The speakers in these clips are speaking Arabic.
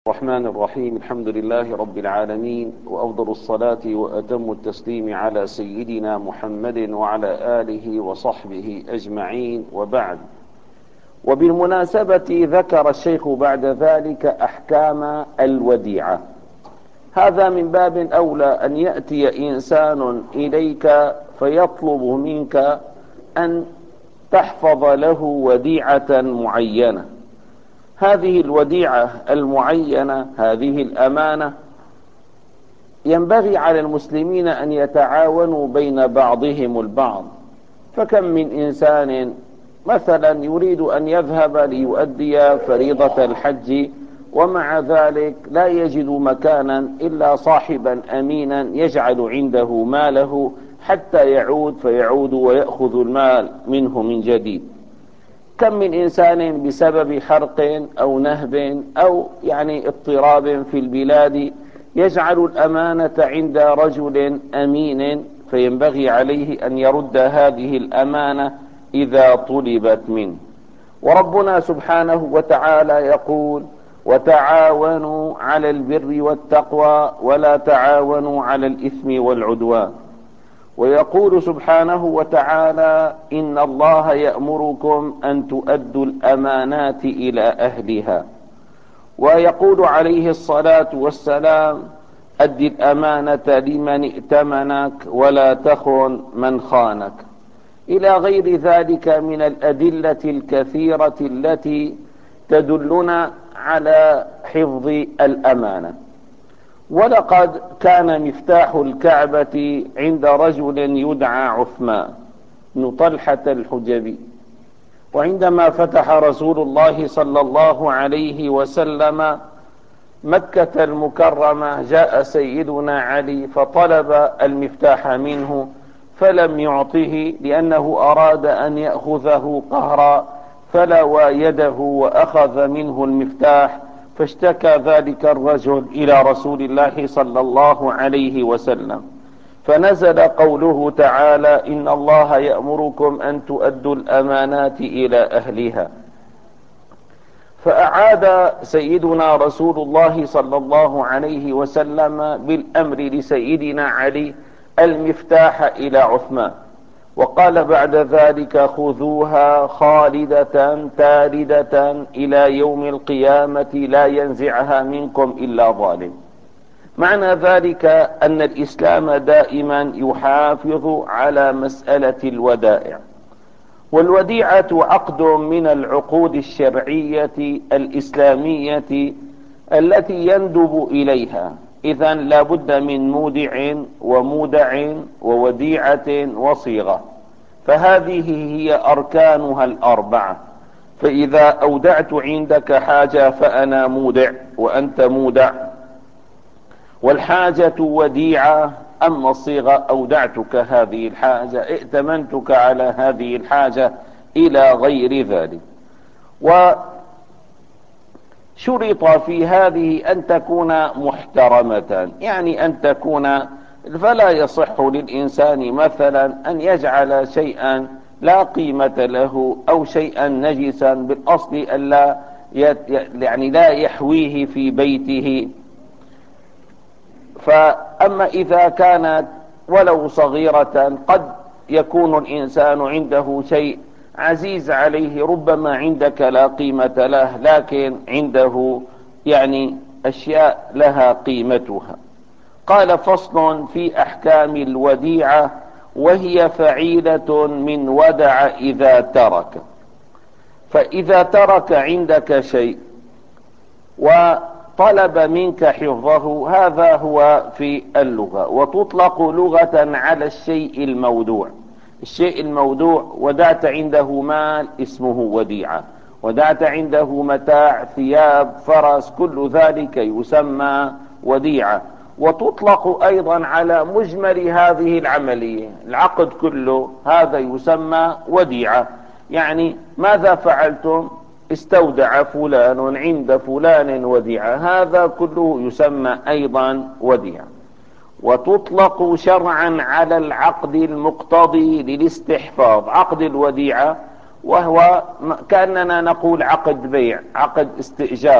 الرحمن الرحيم. الحمد لله رب العالمين، وأفضل الصلاة وأتم التسليم على سيدنا محمد وعلى آله وصحبه أجمعين، وبعد. وبالمناسبة ذكر الشيخ بعد ذلك أحكام الوديعة. هذا من باب أولى أن يأتي إنسان إليك فيطلب منك أن تحفظ له وديعة معينة. هذه الوديعة المعينة، هذه الأمانة، ينبغي على المسلمين أن يتعاونوا بين بعضهم البعض. فكم من إنسان مثلا يريد أن يذهب ليؤدي فريضة الحج، ومع ذلك لا يجد مكانا إلا صاحبا أمينا يجعل عنده ماله حتى يعود فيعود ويأخذ المال منه من جديد. كم من إنسان بسبب حرق أو نهب أو اضطراب في البلاد يجعل الأمانة عند رجل أمين، فينبغي عليه أن يرد هذه الأمانة إذا طلبت منه. وربنا سبحانه وتعالى يقول: وتعاونوا على البر والتقوى ولا تعاونوا على الإثم والعدوان. ويقول سبحانه وتعالى: إن الله يأمركم أن تؤدوا الأمانات إلى أهلها. ويقول عليه الصلاة والسلام: أد الأمانة لمن ائتمنك ولا تخن من خانك، إلى غير ذلك من الأدلة الكثيرة التي تدلنا على حفظ الأمانة. ولقد كان مفتاح الكعبة عند رجل يدعى عثمان بن طلحة الحجبي، وعندما فتح رسول الله صلى الله عليه وسلم مكة المكرمة جاء سيدنا علي فطلب المفتاح منه فلم يعطه، لأنه أراد أن يأخذه قهرا، فلوى يده وأخذ منه المفتاح، فاشتكى ذلك الرجل إلى رسول الله صلى الله عليه وسلم، فنزل قوله تعالى: إن الله يأمركم أن تؤدوا الأمانات إلى أهلها. فأعاد سيدنا رسول الله صلى الله عليه وسلم بالأمر لسيدنا علي المفتاح إلى عثمان، وقال بعد ذلك: خذوها خالدة تاردة إلى يوم القيامة لا ينزعها منكم إلا ظالم. معنى ذلك أن الإسلام دائما يحافظ على مسألة الودائع، والوديعة عقد من العقود الشرعية الإسلامية التي يندب إليها. إذن لا بد من مودع ومودع ووديعة وصيغة، فهذه هي أركانها الأربعة. فإذا أودعت عندك حاجة فأنا مودع وأنت مودع، والحاجة وديعة. أما الصيغة: أودعتك هذه الحاجة، ائتمنتك على هذه الحاجة، إلى غير ذلك. وشرط في هذه أن تكون محترمة، يعني أن تكون، فلا يصح للإنسان مثلا أن يجعل شيئا لا قيمة له أو شيئا نجسا بالأصل ألا لا يحويه في بيته. فأما إذا كانت ولو صغيرة، قد يكون الإنسان عنده شيء عزيز عليه، ربما عندك لا قيمة له لكن عنده أشياء لها قيمتها. قال: فصل في أحكام الوديعة، وهي فعيلة من ودع إذا ترك. فإذا ترك عندك شيء وطلب منك حفظه، هذا هو في اللغة، وتطلق لغة على الشيء المودوع. الشيء المودوع: ودعت عنده مال اسمه وديعة، ودعت عنده متاع ثياب فرس، كل ذلك يسمى وديعة. وتطلق أيضا على مجمل هذه العملية، العقد كله هذا يسمى وديعة. ماذا فعلتم؟ استودع فلان عند فلان وديعة، هذا كله يسمى أيضا وديعة. وتطلق شرعا على العقد المقتضي للاستحفاظ، عقد الوديعة، وهو كأننا نقول عقد بيع، عقد استئجار،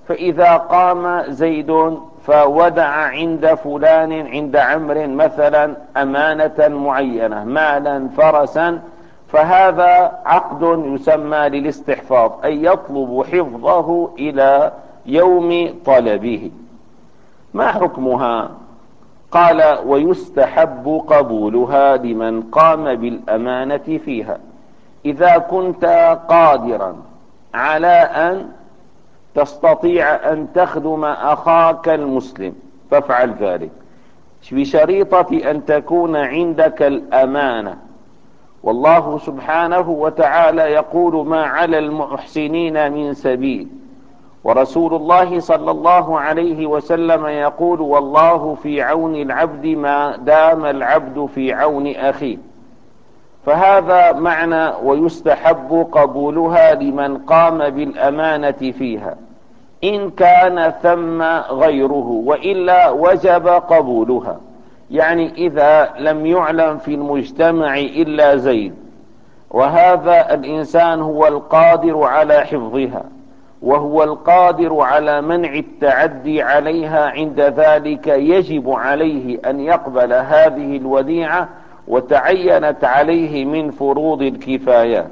فإذا قام زيد فودع عند فلان عند عمرو مثلا أمانة معينة مالا فرسا، فهذا عقد يسمى للاستحفاظ، أي يطلب حفظه إلى يوم طلبه. ما حكمها؟ قال: ويستحب قبولها لمن قام بالأمانة فيها. إذا كنت قادرا على أن تستطيع أن تخدم أخاك المسلم فافعل ذلك، بشريطة أن تكون عندك الأمانة. والله سبحانه وتعالى يقول: ما على المحسنين من سبيل. ورسول الله صلى الله عليه وسلم يقول: والله في عون العبد ما دام العبد في عون أخيه. فهذا معنى ويستحب قبولها لمن قام بالأمانة فيها، إن كان ثم غيره، وإلا وجب قبولها. يعني إذا لم يعلم في المجتمع إلا زيد، وهذا الإنسان هو القادر على حفظها وهو القادر على منع التعدي عليها، عند ذلك يجب عليه أن يقبل هذه الوديعة، وتعينت عليه من فروض الكفايات.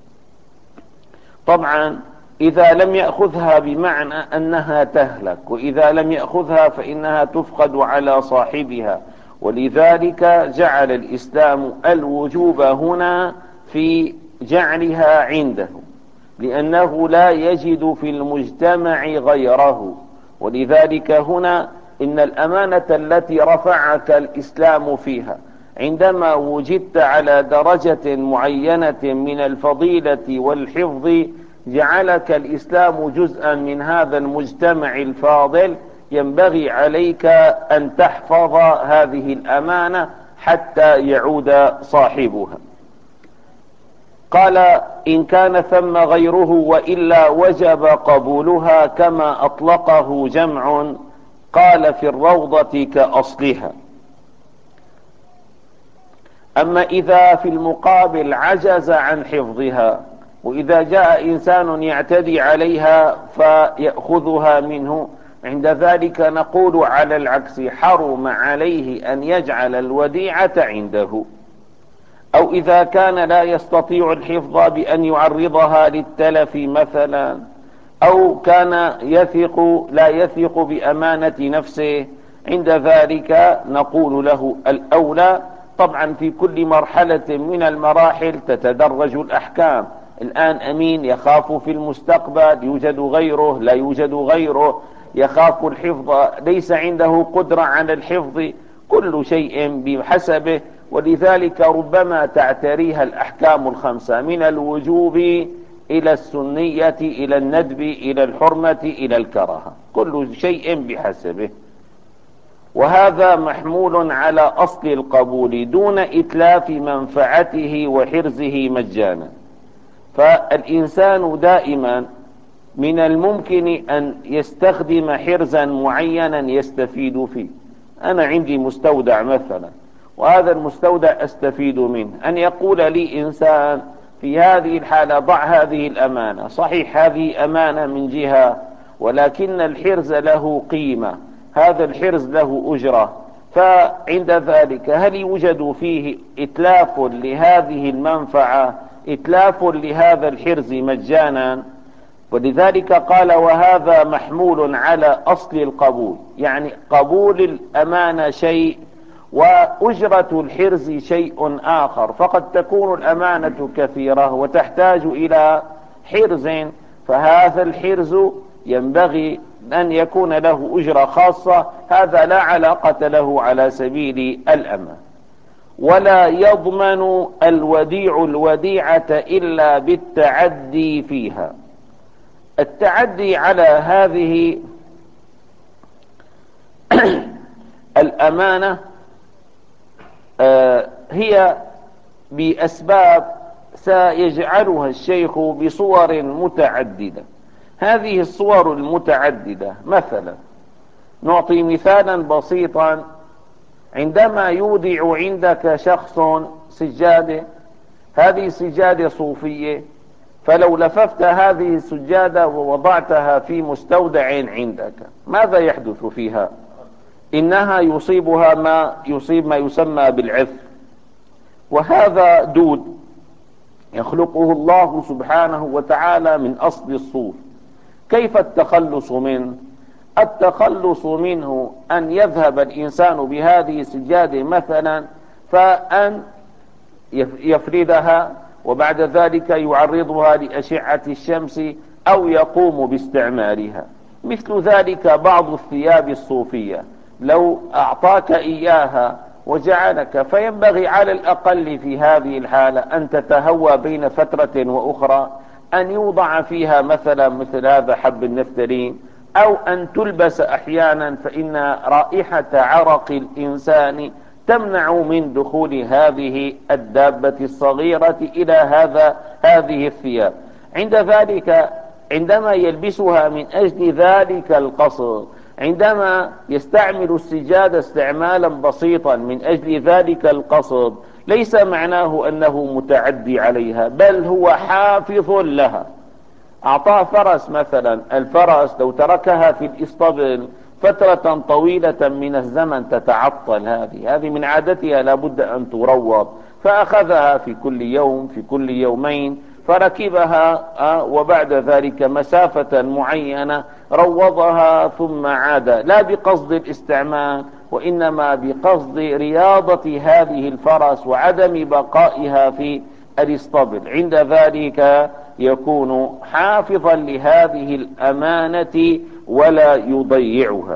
طبعا إذا لم يأخذها بمعنى أنها تهلك، وإذا لم يأخذها فإنها تفقد على صاحبها. ولذلك جعل الإسلام الوجوب هنا في جعلها عنده، لأنه لا يجد في المجتمع غيره. ولذلك هنا إن الأمانة التي رفعك الإسلام فيها، عندما وجدت على درجة معينة من الفضيلة والحفظ، جعلك الإسلام جزءا من هذا المجتمع الفاضل، ينبغي عليك أن تحفظ هذه الأمانة حتى يعود صاحبها. قال: إن كان ثم غيره وإلا وجب قبولها، كما أطلقه جمع. قال: في الروضة كأصلها. أما إذا في المقابل عجز عن حفظها، وإذا جاء إنسان يعتدي عليها فيأخذها منه، عند ذلك نقول على العكس: حرم عليه أن يجعل الوديعة عنده. أو إذا كان لا يستطيع الحفظ بأن يعرضها للتلف مثلا، أو كان لا يثق بأمانة نفسه، عند ذلك نقول له الأولى. طبعا في كل مرحلة من المراحل تتدرج الأحكام. الآن أمين يخاف في المستقبل يوجد غيره، لا يوجد غيره، يخاف الحفظ، ليس عنده قدرة على الحفظ، كل شيء بحسبه. ولذلك ربما تعتريها الأحكام الخمسة، من الوجوب إلى السنية إلى الندب إلى الحرمة إلى الكراهة، كل شيء بحسبه. وهذا محمول على أصل القبول دون إتلاف منفعته وحرزه مجانا. فالإنسان دائما من الممكن أن يستخدم حرزا معينا يستفيد فيه. أنا عندي مستودع مثلا، وهذا المستودع أستفيد منه. أن يقول لي إنسان في هذه الحالة: ضع هذه الأمانة. صحيح هذه أمانة من جهة، ولكن الحرز له قيمة، هذا الحرز له أجرة. فعند ذلك هل يوجد فيه إتلاف لهذه المنفعة، إتلاف لهذا الحرز مجانا؟ ولذلك قال: وهذا محمول على أصل القبول، يعني قبول الأمانة شيء وأجرة الحرز شيء آخر. فقد تكون الأمانة كثيرة وتحتاج إلى حرز، فهذا الحرز ينبغي أن يكون له أجرة خاصة، هذا لا علاقة له على سبيل الأمان. ولا يضمن الوديع الوديعة إلا بالتعدي فيها. التعدي على هذه الأمانة هي بأسباب سيجعلها الشيخ بصور متعددة. هذه الصور المتعددة مثلا، نعطي مثالا بسيطا: عندما يودع عندك شخص سجادة، هذه سجادة صوفية، فلو لففت هذه السجادة ووضعتها في مستودع عندك ماذا يحدث فيها؟ إنها يصيبها ما يسمى بالعفر، وهذا دود يخلقه الله سبحانه وتعالى من أصل الصور. كيف التخلص منه؟ التخلص منه أن يذهب الإنسان بهذه السجادة مثلا فأن يفردها، وبعد ذلك يعرضها لأشعة الشمس أو يقوم باستعمالها. مثل ذلك بعض الثياب الصوفية لو أعطاك إياها وجعلك، فينبغي على الأقل في هذه الحالة أن تتهوى بين فترة وأخرى أن يوضع فيها مثل هذا حب النفتالين، أو أن تلبس أحيانا، فإن رائحة عرق الإنسان تمنع من دخول هذه الدابة الصغيرة إلى هذه الثياب. عند ذلك عندما يلبسها من أجل ذلك القصد، عندما يستعمل السجادة استعمالا بسيطا من أجل ذلك القصد، ليس معناه أنه متعدي عليها، بل هو حافظ لها. أعطاه فرس مثلا، الفرس لو تركها في الإسطبل فترة طويلة من الزمن تتعطل، هذه من عادتها لابد أن تروض، فأخذها في كل يوم في كل يومين فركبها، وبعد ذلك مسافة معينة روضها ثم عاد، لا بقصد الاستعمال وإنما بقصد رياضة هذه الفرس وعدم بقائها في الاسطبل. عند ذلك يكون حافظا لهذه الأمانة ولا يضيعها.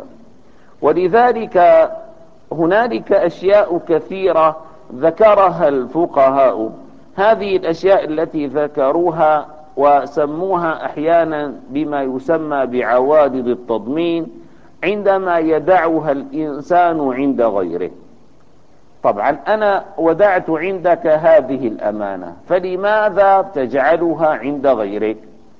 ولذلك هنالك أشياء كثيرة ذكرها الفقهاء، هذه الأشياء التي ذكروها وسموها أحيانا بما يسمى بعوارض التضمين عندما يدعها الإنسان عند غيره. طبعا أنا ودعت عندك هذه الأمانة، فلماذا تجعلها عند غيرك؟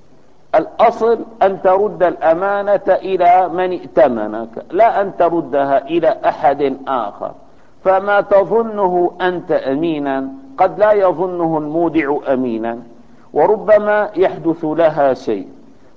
الأصل أن ترد الأمانة إلى من ائتمنك، لا أن تردها إلى أحد آخر. فما تظنه أنت أمينا قد لا يظنه المودع أمينا، وربما يحدث لها شيء.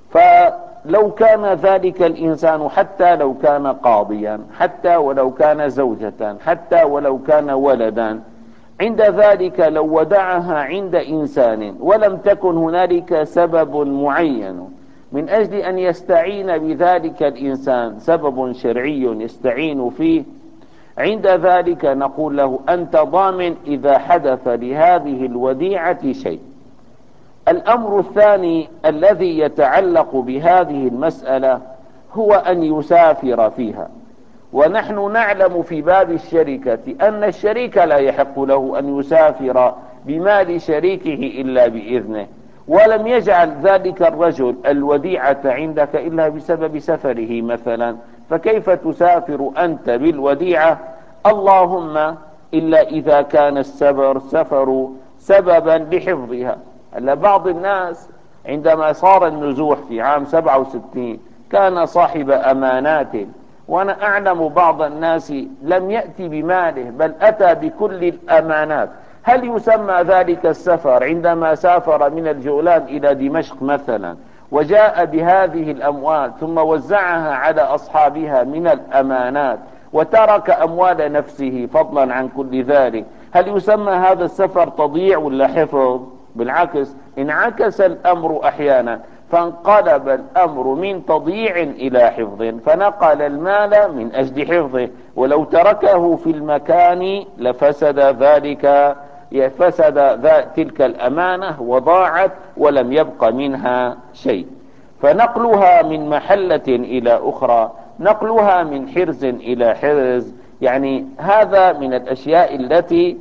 فلو كان ذلك الإنسان حتى لو كان قاضيا، حتى ولو كان زوجة، حتى ولو كان ولدا، عند ذلك لو ودعها عند إنسان ولم تكن هنالك سبب معين من أجل أن يستعين بذلك الإنسان، سبب شرعي يستعين فيه، عند ذلك نقول له أنت ضامن إذا حدث لهذه الوديعة شيء. الأمر الثاني الذي يتعلق بهذه المسألة هو أن يسافر فيها. ونحن نعلم في باب الشركة أن الشريك لا يحق له أن يسافر بمال شريكه إلا بإذنه، ولم يجعل ذلك الرجل الوديعة عندك إلا بسبب سفره مثلا، فكيف تسافر أنت بالوديعة؟ اللهم إلا إذا كان السفر سببا لحفظها. بعض الناس عندما صار النزوح في عام 67 كان صاحب أمانات، وأنا أعلم بعض الناس لم يأتي بماله بل أتى بكل الأمانات. هل يسمى ذلك السفر عندما سافر من الجولان إلى دمشق مثلا وجاء بهذه الأموال ثم وزعها على أصحابها من الأمانات وترك أموال نفسه فضلا عن كل ذلك، هل يسمى هذا السفر تضييع ولا حفظ؟ بالعكس، انعكس الأمر أحيانا، فانقلب الأمر من تضييع إلى حفظ، فنقل المال من أجل حفظه، ولو تركه في المكان لفسد ذلك، تلك الأمانة وضاعت ولم يبق منها شيء. فنقلها من محلة إلى أخرى، نقلها من حرز إلى حرز، يعني هذا من الأشياء التي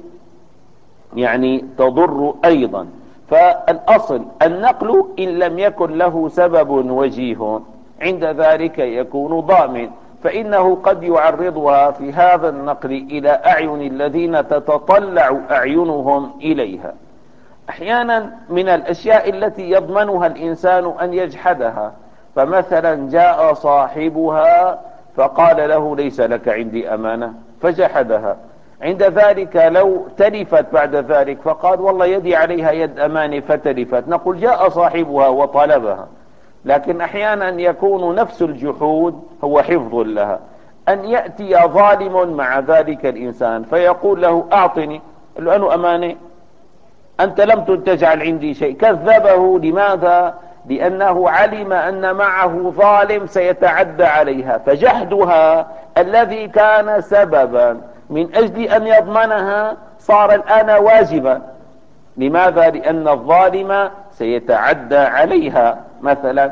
تضر أيضا. فالأصل النقل إن لم يكن له سبب وجيه عند ذلك يكون ضامن، فإنه قد يعرضها في هذا النقل إلى أعين الذين تتطلع أعينهم إليها. أحيانا من الأشياء التي يضمنها الإنسان أن يجحدها، فمثلا جاء صاحبها فقال له ليس لك عندي أمانة فجحدها، عند ذلك لو تلفت بعد ذلك فقال والله يدي عليها يد أمانة فتلفت، نقول جاء صاحبها وطلبها. لكن أحيانا يكون نفس الجحود هو حفظ لها، أن يأتي ظالم مع ذلك الإنسان فيقول له أعطني، لأنه أمانة، أنت لم تجعل عندي شيء. كذبه. لماذا؟ لأنه علم أن معه ظالم سيتعدى عليها، فجحدها الذي كان سببا من أجل أن يضمنها صار الآن واجبا. لماذا؟ لأن الظالم سيتعدى عليها مثلا.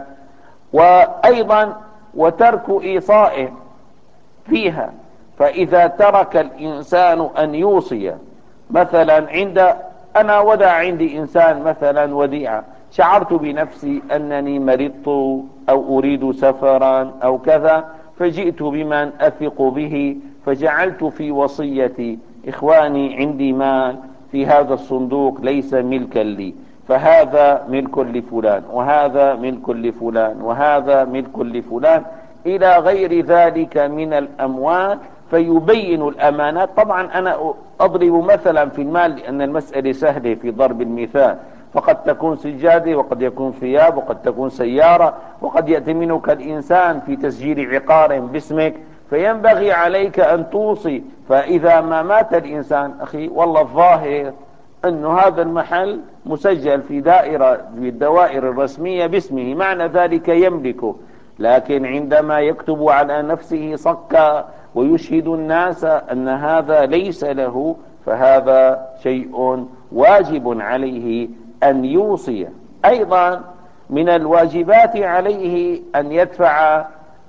وأيضا وترك إيصائه فيها، فإذا ترك الإنسان أن يوصي مثلا أنا ودع عندي إنسان مثلا وديعة، شعرت بنفسي أنني مرضت أو أريد سفرا أو كذا، فجئت بمن أثق به فجعلت في وصيتي إخواني عندي مال في هذا الصندوق ليس ملكا لي، فهذا ملك لفلان وهذا ملك لفلان وهذا ملك لفلان إلى غير ذلك من الأموال، فيبين الأمانات. طبعا أنا أضرب مثلا في المال لأن المسألة سهلة في ضرب المثال، فقد تكون سجادة وقد يكون ثياب وقد تكون سيارة وقد يأتمنك الإنسان في تسجيل عقار باسمك، فينبغي عليك أن توصي. فإذا ما مات الإنسان أخي والله الظاهر أن هذا المحل مسجل في دائرة من الدوائر الرسمية باسمه، معنى ذلك يملكه، لكن عندما يكتب على نفسه صكا ويشهد الناس أن هذا ليس له، فهذا شيء واجب عليه أن يوصي. أيضا من الواجبات عليه أن يدفع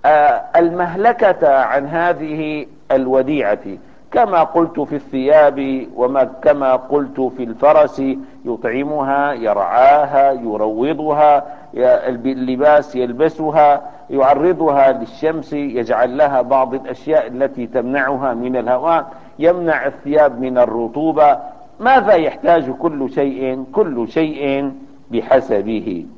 المهلكة عن هذه الوديعة، كما قلت في الثياب وكما قلت في الفرس، يطعمها يرعاها يروضها، اللباس يلبسها، يعرضها للشمس، يجعل لها بعض الأشياء التي تمنعها من الهواء، يمنع الثياب من الرطوبة. ماذا يحتاج كل شيء؟ كل شيء بحسبه.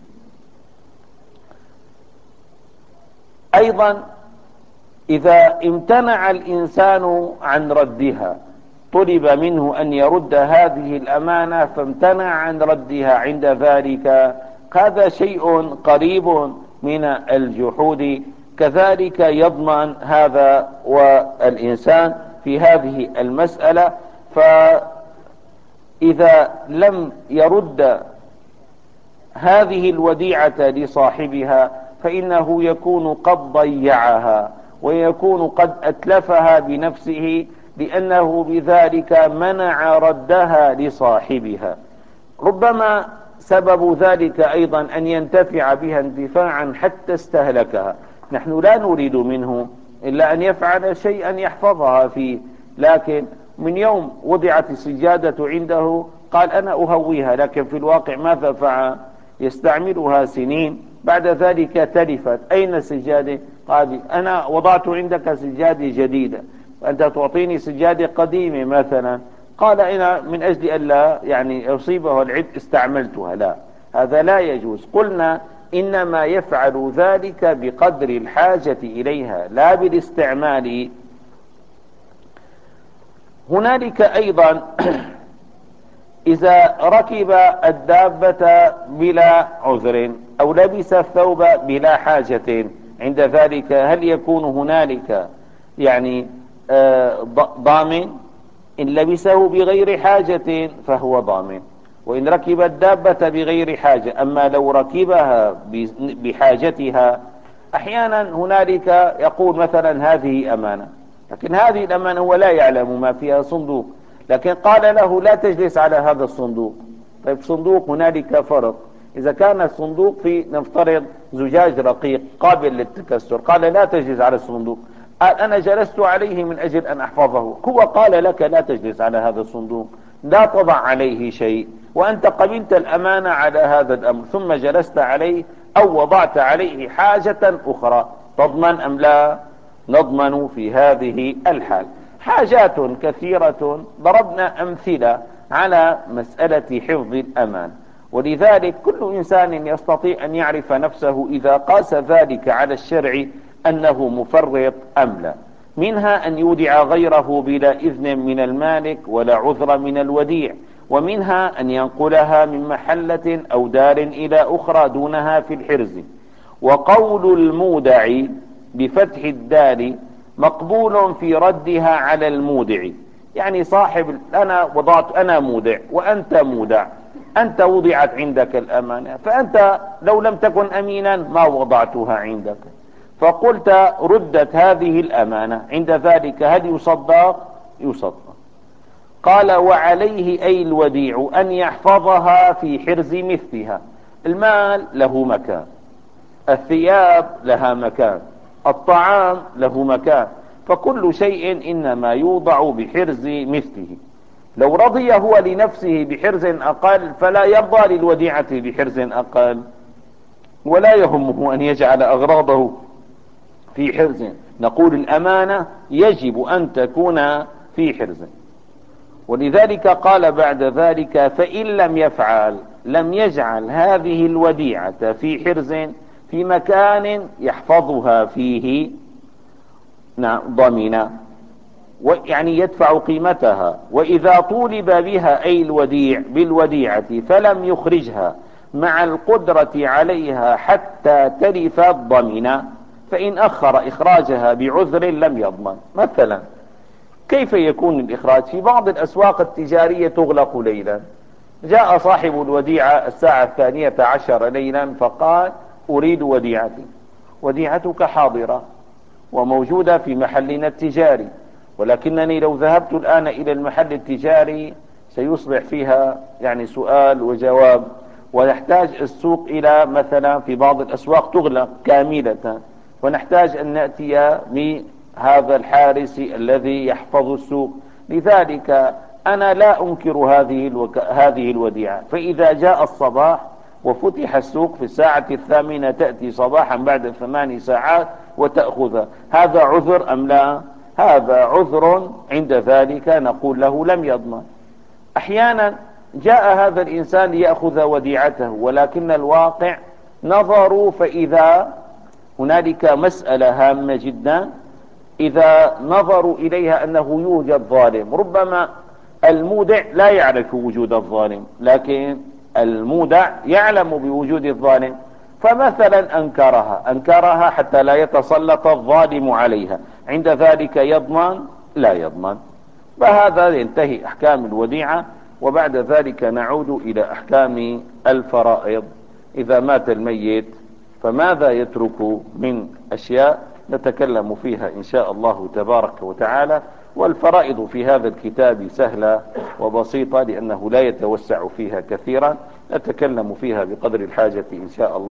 أيضا إذا امتنع الإنسان عن ردها، طلب منه أن يرد هذه الأمانة فامتنع عن ردها، عند ذلك هذا شيء قريب من الجحود، كذلك يضمن هذا والإنسان في هذه المسألة. فإذا لم يرد هذه الوديعة لصاحبها فإنه يكون قد ضيعها ويكون قد أتلفها بنفسه، لأنه بذلك منع ردها لصاحبها. ربما سبب ذلك أيضا أن ينتفع بها انتفاعا حتى استهلكها. نحن لا نريد منه إلا أن يفعل شيئا يحفظها فيه، لكن من يوم وضعت السجادة عنده قال أنا أهويها، لكن في الواقع ماذا فعل؟ يستعملها سنين، بعد ذلك تلفت. أين السجادة؟ قال أنا وضعت عندك سجادة جديدة وأنت تعطيني سجادة قديمة مثلا. قال أنا من أجل ألا يعني يصيبه العيب استعملتها. لا، هذا لا يجوز. قلنا إنما يفعل ذلك بقدر الحاجة إليها لا بالاستعمال. هنالك أيضا إذا ركب الدابة بلا عذر أو لبس الثوب بلا حاجة، عند ذلك هل يكون هنالك يعني ضامن؟ إن لبسه بغير حاجة فهو ضامن، وإن ركب الدابة بغير حاجة. أما لو ركبها بحاجتها، أحيانا هنالك يقول مثلا هذه أمانة، لكن هذه الأمانة هو لا يعلم ما فيها، صندوق، لكن قال له لا تجلس على هذا الصندوق. طيب صندوق هنالك فرق، إذا كان الصندوق في نفترض زجاج رقيق قابل للتكسر، قال لا تجلس على الصندوق، قال أنا جلست عليه من أجل أن أحفظه، هو قال لك لا تجلس على هذا الصندوق، لا تضع عليه شيء، وأنت قبلت الأمانة على هذا الأمر ثم جلست عليه أو وضعت عليه حاجة أخرى، تضمن أم لا؟ نضمن في هذه الحال. حاجات كثيرة ضربنا أمثلة على مسألة حفظ الأمان، ولذلك كل إنسان يستطيع أن يعرف نفسه إذا قاس ذلك على الشرع أنه مفرط أم لا. منها أن يودع غيره بلا إذن من المالك ولا عذر من الوديع، ومنها أن ينقلها من محلة أو دار إلى أخرى دونها في الحرز. وقول المودع بفتح الدال مقبول في ردها على المودع، يعني صاحب أنا مودع وأنت مودع، أنت وضعت عندك الأمانة، فأنت لو لم تكن أمينا ما وضعتها عندك، فقلت ردت هذه الأمانة، عند ذلك هل يصدق؟ يصدق. قال وعليه أي الوديع أن يحفظها في حرز مثلها. المال له مكان، الثياب لها مكان، الطعام له مكان، فكل شيء إنما يوضع بحرز مثله. لو رضي هو لنفسه بحرز أقل فلا يرضى للوديعة بحرز أقل، ولا يهمه أن يجعل أغراضه في حرز. نقول الأمانة يجب أن تكون في حرز. ولذلك قال بعد ذلك فإن لم يفعل لم يجعل هذه الوديعة في حرز في مكان يحفظها فيه ضمنا، يعني يدفع قيمتها. وإذا طولب بها أي الوديع بالوديعة فلم يخرجها مع القدرة عليها حتى تلف الضمن، فإن أخر إخراجها بعذر لم يضمن. مثلا كيف يكون الإخراج؟ في بعض الأسواق التجارية تغلق ليلا، جاء صاحب الوديعة الساعة 12 ليلا فقال أريد وديعتي. وديعتك حاضرة وموجودة في محلنا التجاري، ولكنني لو ذهبت الآن إلى المحل التجاري سيصبح فيها يعني سؤال وجواب، ويحتاج السوق إلى مثلا في بعض الأسواق تغلق كاملة، ونحتاج أن نأتي بهذا الحارس الذي يحفظ السوق. لذلك أنا لا أنكر هذه الوديعة، فإذا جاء الصباح وفتح السوق في الساعة 8 تأتي صباحا بعد 8 ساعات وتأخذها، هذا عذر أم لا؟ هذا عذر، عند ذلك نقول له لم يضمن. أحيانا جاء هذا الإنسان ليأخذ وديعته، ولكن الواقع نظروا فإذا هنالك مسألة هامة جدا، إذا نظروا إليها أنه يوجد ظالم، ربما المودع لا يعرف وجود الظالم لكن المودع يعلم بوجود الظالم، فمثلا أنكرها حتى لا يتسلط الظالم عليها، عند ذلك يضمن؟ لا يضمن. فهذا ينتهي أحكام الوديعة. وبعد ذلك نعود إلى أحكام الفرائض. إذا مات الميت فماذا يترك من أشياء نتكلم فيها إن شاء الله تبارك وتعالى. والفرائض في هذا الكتاب سهلة وبسيطة لأنه لا يتوسع فيها كثيرا، نتكلم فيها بقدر الحاجة إن شاء الله.